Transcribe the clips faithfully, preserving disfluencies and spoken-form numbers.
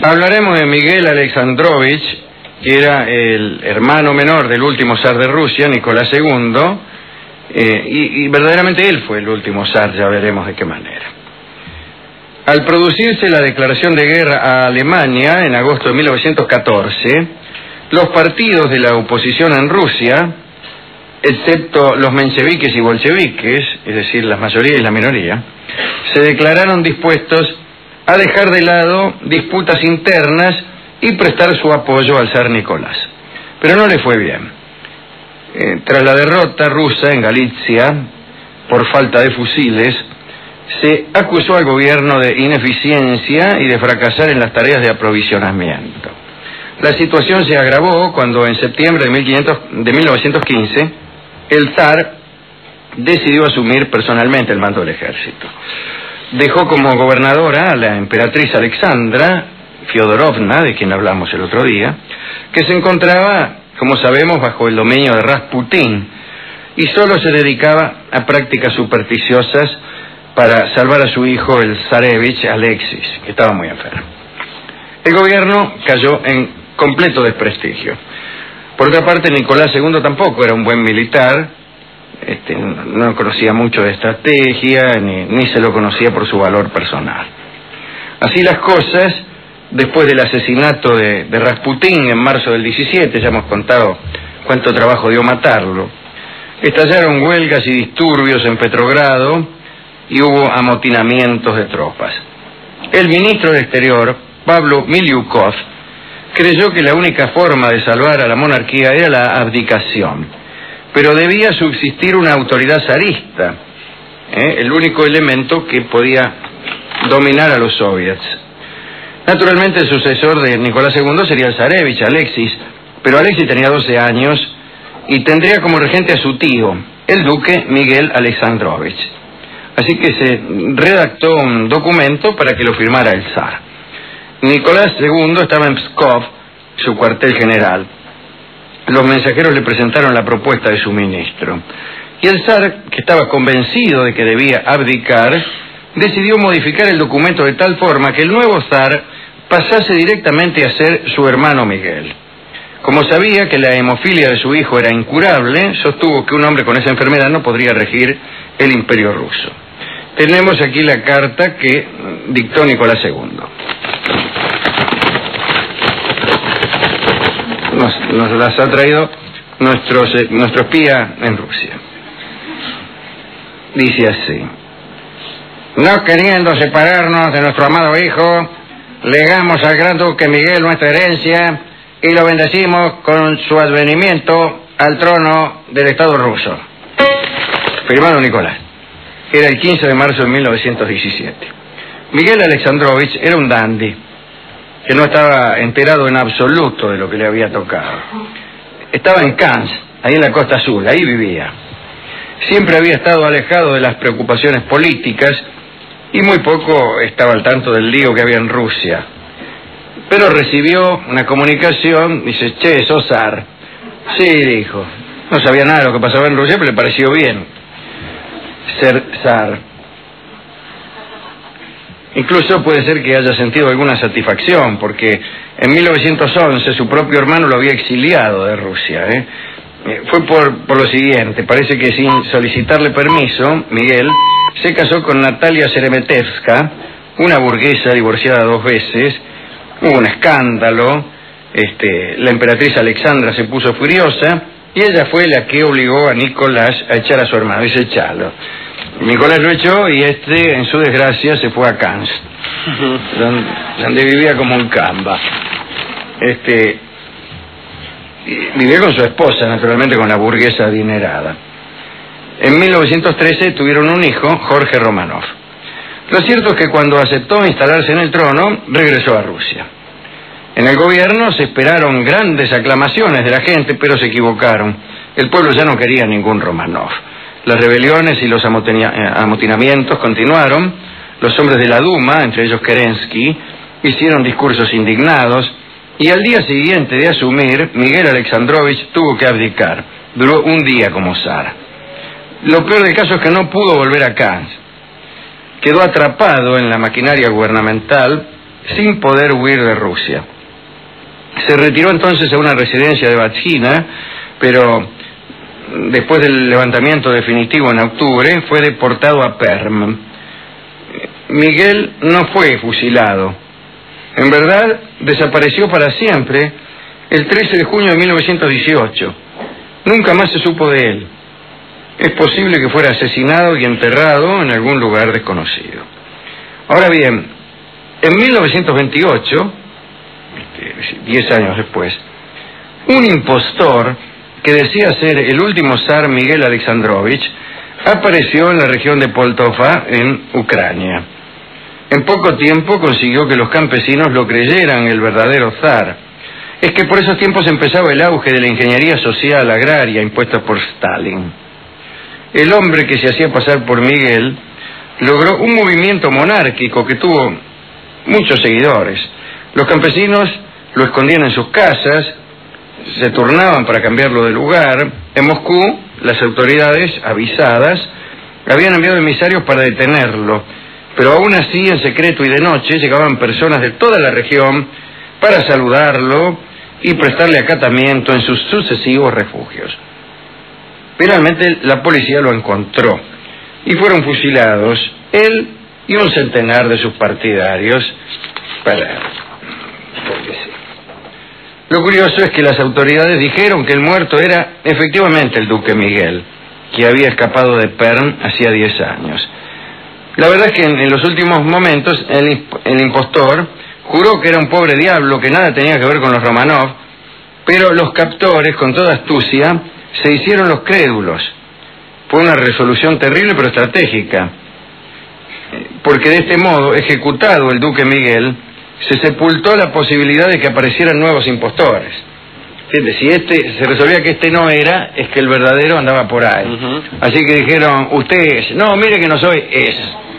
Hablaremos de Miguel Alexandrovich, que era el hermano menor del último zar de Rusia, Nicolás segundo, eh, y, y verdaderamente él fue el último zar, ya veremos de qué manera. Al producirse la declaración de guerra a Alemania en agosto de mil novecientos catorce, los partidos de la oposición en Rusia, excepto los mencheviques y bolcheviques, es decir, la mayoría y la minoría, se declararon dispuestos a dejar de lado disputas internas y prestar su apoyo al zar Nicolás. Pero no le fue bien. Eh, tras la derrota rusa en Galicia, por falta de fusiles, se acusó al gobierno de ineficiencia y de fracasar en las tareas de aprovisionamiento. La situación se agravó cuando en septiembre de mil novecientos quince el zar decidió asumir personalmente el mando del ejército. Dejó como gobernadora a la emperatriz Alexandra Fyodorovna, de quien hablamos el otro día, que se encontraba, como sabemos, bajo el dominio de Rasputín, y solo se dedicaba a prácticas supersticiosas para salvar a su hijo, el zarevich Alexis, que estaba muy enfermo. El gobierno cayó en completo desprestigio. Por otra parte, Nicolás segundo tampoco era un buen militar, este, no conocía mucho de estrategia, ni, ni se lo conocía por su valor personal. Así las cosas, después del asesinato de, de Rasputín en marzo del diecisiete, ya hemos contado cuánto trabajo dio matarlo, estallaron huelgas y disturbios en Petrogrado y hubo amotinamientos de tropas. El ministro del Exterior, Pablo Miliukov, creyó que la única forma de salvar a la monarquía era la abdicación, pero debía subsistir una autoridad zarista, ¿eh? el único elemento que podía dominar a los soviets. Naturalmente el sucesor de Nicolás segundo sería el zarevich Alexis, pero Alexis tenía doce años y tendría como regente a su tío, el duque Miguel Alexandrovich. Así que se redactó un documento para que lo firmara el zar. Nicolás segundo estaba en Pskov, su cuartel general. Los mensajeros le presentaron la propuesta de su ministro. Y el zar, que estaba convencido de que debía abdicar, decidió modificar el documento de tal forma que el nuevo zar pasase directamente a ser su hermano Miguel. Como sabía que la hemofilia de su hijo era incurable, sostuvo que un hombre con esa enfermedad no podría regir el imperio ruso. Tenemos aquí la carta que dictó Nicolás segundo. Nos, nos las ha traído nuestro, nuestro espía en Rusia. Dice así: no queriendo separarnos de nuestro amado hijo, legamos al gran duque Miguel nuestra herencia y lo bendecimos con su advenimiento al trono del Estado ruso. Firmado Nicolás. Era el quince de marzo de mil novecientos diecisiete. Miguel Alexandrovich era un dandy, que no estaba enterado en absoluto de lo que le había tocado. Estaba en Cannes, ahí en la Costa Azul, ahí vivía. Siempre había estado alejado de las preocupaciones políticas y muy poco estaba al tanto del lío que había en Rusia. Pero recibió una comunicación, dice: che, sos zar. Sí, dijo. No sabía nada de lo que pasaba en Rusia, pero le pareció bien ser zar. Incluso puede ser que haya sentido alguna satisfacción, porque en mil novecientos once su propio hermano lo había exiliado de Rusia. ¿eh? Fue por, por lo siguiente: parece que sin solicitarle permiso, Miguel se casó con Natalia Sheremetevska, una burguesa divorciada dos veces. Hubo un escándalo, este, la emperatriz Alexandra se puso furiosa y ella fue la que obligó a Nicolás a echar a su hermano. Dice: echalo. Nicolás lo echó y este, en su desgracia, se fue a Cannes, donde, donde vivía como un camba. Este, vivía con su esposa, naturalmente, con la burguesa adinerada. En mil novecientos trece tuvieron un hijo, Jorge Romanov. Lo cierto es que cuando aceptó instalarse en el trono, regresó a Rusia. En el gobierno se esperaron grandes aclamaciones de la gente, pero se equivocaron. El pueblo ya no quería ningún Romanov. Las rebeliones y los amotinamientos continuaron. Los hombres de la Duma, entre ellos Kerensky, hicieron discursos indignados, y al día siguiente de asumir, Miguel Alexandrovich tuvo que abdicar. Duró un día como zar. Lo peor del caso es que no pudo volver a Cannes. Quedó atrapado en la maquinaria gubernamental sin poder huir de Rusia. Se retiró entonces a una residencia de Batjina, pero después del levantamiento definitivo en octubre fue deportado a Perm. Miguel no fue fusilado. En verdad, desapareció para siempre el trece de junio de mil novecientos dieciocho. Nunca más se supo de él. Es posible que fuera asesinado y enterrado en algún lugar desconocido. Ahora bien, en mil novecientos veintiocho, diez años después, un impostor que decía ser el último zar Miguel Alexandrovich apareció en la región de Poltava, en Ucrania. En poco tiempo consiguió que los campesinos lo creyeran el verdadero zar. Es que por esos tiempos empezaba el auge de la ingeniería social agraria impuesta por Stalin. El hombre que se hacía pasar por Miguel logró un movimiento monárquico que tuvo muchos seguidores. Los campesinos lo escondían en sus casas, se turnaban para cambiarlo de lugar. En Moscú, las autoridades, avisadas, habían enviado emisarios para detenerlo, pero aún así, en secreto y de noche, llegaban personas de toda la región para saludarlo y prestarle acatamiento en sus sucesivos refugios. Finalmente, la policía lo encontró y fueron fusilados él y un centenar de sus partidarios para... porque sí. Lo curioso es que las autoridades dijeron que el muerto era efectivamente el duque Miguel, que había escapado de Perm hacía diez años. La verdad es que en, en los últimos momentos el, el impostor juró que era un pobre diablo, que nada tenía que ver con los Romanov, pero los captores, con toda astucia, se hicieron los crédulos. Fue una resolución terrible pero estratégica, porque de este modo, ejecutado el duque Miguel, se sepultó la posibilidad de que aparecieran nuevos impostores. ¿Entiendes? Si este se resolvía que este no era, es que el verdadero andaba por ahí. Uh-huh. Así que dijeron, usted es, no, mire que no soy, es.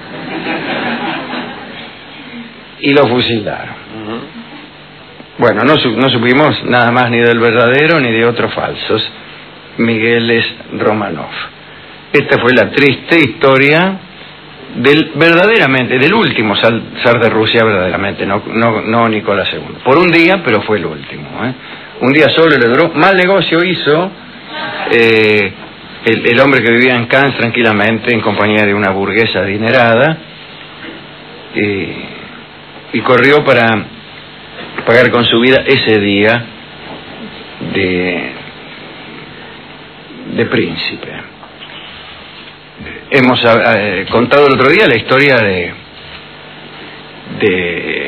Y lo fusilaron. Uh-huh. Bueno, no, no supimos nada más ni del verdadero ni de otros falsos Migueles Romanov. Esta fue la triste historia del verdaderamente, del último zar de Rusia, verdaderamente, no, no, no Nicolás segundo. Por un día, pero fue el último, ¿eh? Un día solo le duró. Mal negocio hizo eh, el, el hombre que vivía en Cannes tranquilamente en compañía de una burguesa adinerada, eh, y corrió para pagar con su vida ese día de, de príncipe. Hemos eh, contado el otro día la historia de de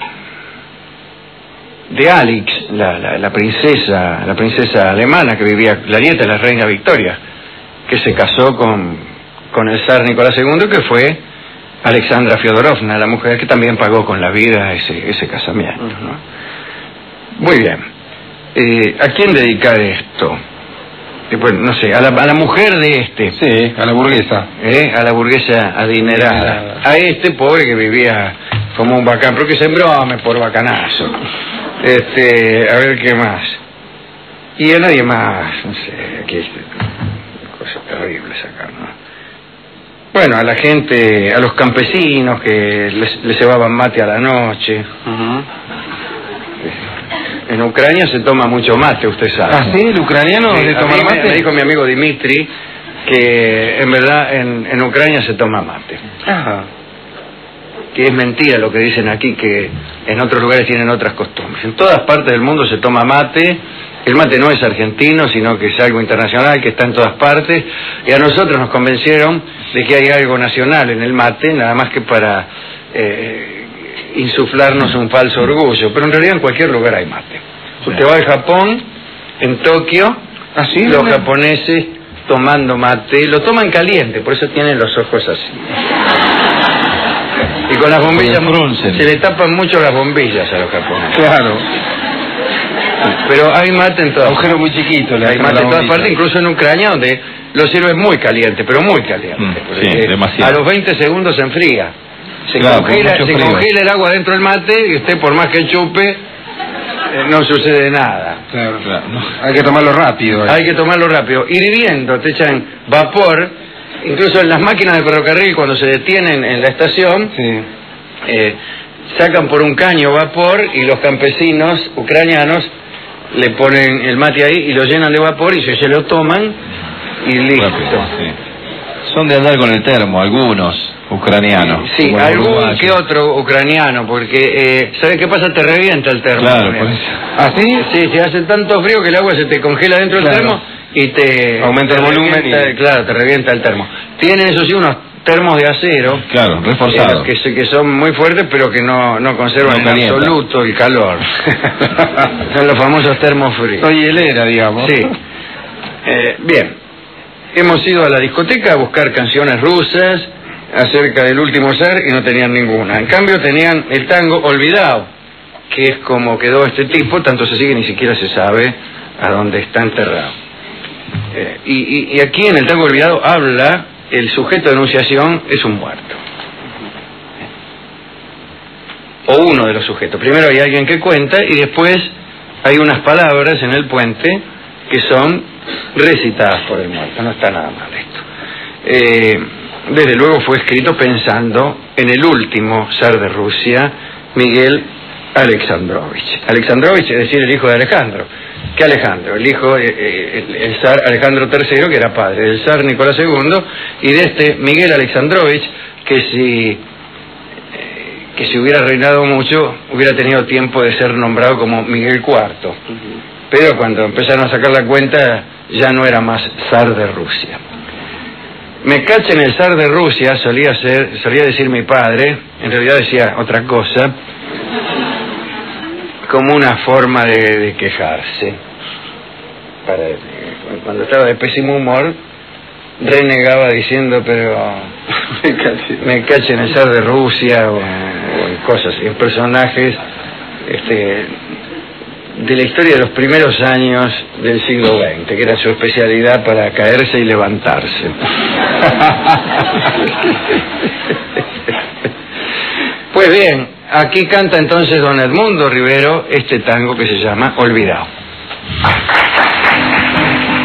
de Alix, la, la, la princesa la princesa alemana que vivía, la nieta de la reina Victoria, que se casó con con el zar Nicolás segundo, que fue Alexandra Fyodorovna, la mujer que también pagó con la vida ese ese casamiento, ¿no? Muy bien. Eh, ¿a quién dedicar esto? Bueno, no sé, a la, a la mujer de este. Sí, a la burguesa. ¿Eh? A la burguesa adinerada. A este pobre que vivía como un bacán, pero que sembró por bacanazo. Este, a ver qué más. Y a nadie más, no sé, aquí es cosa terrible sacar, ¿no? Bueno, a la gente, a los campesinos que les, les cebaban mate a la noche. Uh-huh. En Ucrania se toma mucho mate, usted sabe. ¿Ah, sí? ¿El ucraniano sí, de tomar mate? Me, me dijo mi amigo Dimitri que en verdad en, en Ucrania se toma mate. Ajá. Que es mentira lo que dicen aquí, que en otros lugares tienen otras costumbres. En todas partes del mundo se toma mate. El mate no es argentino, sino que es algo internacional, que está en todas partes. Y a nosotros nos convencieron de que hay algo nacional en el mate, nada más que para... Eh, insuflarnos un falso orgullo, pero en realidad en cualquier lugar hay mate. Usted va al Japón, en Tokio, ¿así? Los ¿no? japoneses tomando mate, lo toman caliente, por eso tienen los ojos así. Y con las bombillas, se le tapan mucho las bombillas a los japoneses. Claro. Pero hay mate en todas agujero muy chiquito, hay mate en todas partes, incluso en Ucrania, donde lo sirven muy caliente, pero muy caliente. Mm, sí, demasiado. A los veinte segundos se enfría. Se, claro, congela, se congela el agua dentro del mate y usted, por más que chupe, eh, no sucede nada. Claro, claro. No, hay que tomarlo rápido. Eh. Hay que tomarlo rápido. Ir hirviendo, te echan vapor, incluso en las máquinas de ferrocarril cuando se detienen en la estación, sí. eh, sacan por un caño vapor y los campesinos ucranianos le ponen el mate ahí y lo llenan de vapor y se, se lo toman y listo. Rápido, sí. Son de andar con el termo, algunos ucranianos. Sí, algún que otro ucraniano, porque, eh, ¿sabes qué pasa? Te revienta el termo. Claro, pues. ¿Ah, sí? Sí, se hace tanto frío que el agua se te congela dentro del Claro. termo y te... Aumenta te el volumen revienta, y... Claro, te revienta el termo. Tienen, eso sí, unos termos de acero. Claro, reforzados. Eh, que, que son muy fuertes, pero que no, no conservan No en absoluto el calor. Son los famosos termos fríos. Soy hielera, digamos. Sí. Eh, bien. Hemos ido a la discoteca a buscar canciones rusas acerca del último zar y no tenían ninguna. En cambio tenían el tango Olvidado, que es como quedó este tipo, tanto es así que ni siquiera se sabe a dónde está enterrado. Eh, y, y, y aquí en el tango Olvidado habla, el sujeto de enunciación es un muerto. O uno de los sujetos. Primero hay alguien que cuenta y después hay unas palabras en el puente que son recitadas por el muerto. No está nada mal esto. Eh, desde luego fue escrito pensando en el último zar de Rusia, Miguel Alexandrovich. Alexandrovich, es decir, el hijo de Alejandro. ¿Qué Alejandro? El hijo, eh, el, el zar Alejandro tercero, que era padre del zar Nicolás segundo, y de este Miguel Alexandrovich, que si, eh, que si hubiera reinado mucho, hubiera tenido tiempo de ser nombrado como Miguel cuarto. Pero cuando empezaron a sacar la cuenta, ya no era más zar de Rusia. Me cachen el zar de Rusia, solía ser, solía decir mi padre, en realidad decía otra cosa, como una forma de, de quejarse. Para, cuando estaba de pésimo humor, renegaba diciendo, pero me cachen el zar de Rusia, o, o en cosas, en personajes, este... de la historia de los primeros años del siglo veinte, que era su especialidad para caerse y levantarse. Pues bien, aquí canta entonces don Edmundo Rivero este tango que se llama Olvidado.